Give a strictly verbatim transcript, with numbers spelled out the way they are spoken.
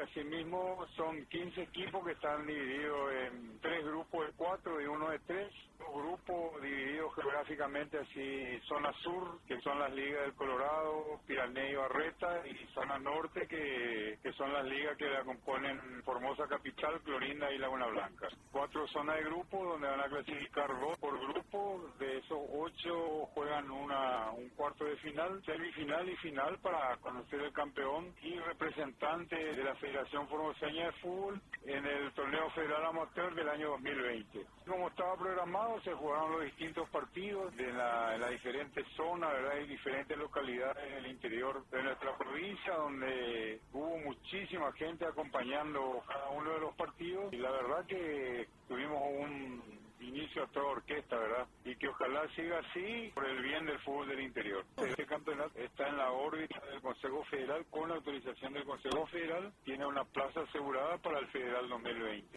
asimismo son quince equipos que están divididos en tres grupos de cuatro y uno de tres. Dos grupos divididos geográficamente así, zona sur, que son las ligas del Colorado, Piranesi y Barreta, y zona norte, que, que son las ligas que la componen Formosa Capital, Clorinda y Laguna Blanca. Cuatro zonas de grupo donde van a clasificar dos por grupo. De esos ocho juegan una, un cuarto de final, semifinal y final para conocer el campeón y representante de la Federación Formoseña de Fútbol en el Torneo Federal Amateur del año dos mil veinte. Como estaba programado, se jugaron los distintos partidos de la, en las diferentes zonas, ¿verdad? Y diferentes localidades en el interior de nuestra provincia, donde hubo muchísima gente acompañando cada uno de los partidos, y la verdad que tuvimos un inicio a toda orquesta, ¿verdad? Y que ojalá siga así por el bien del fútbol del interior. Este campeonato está en la órbita del Consejo Federal, con la autorización del Consejo Federal, tiene una plaza asegurada para el Federal dos mil veinte.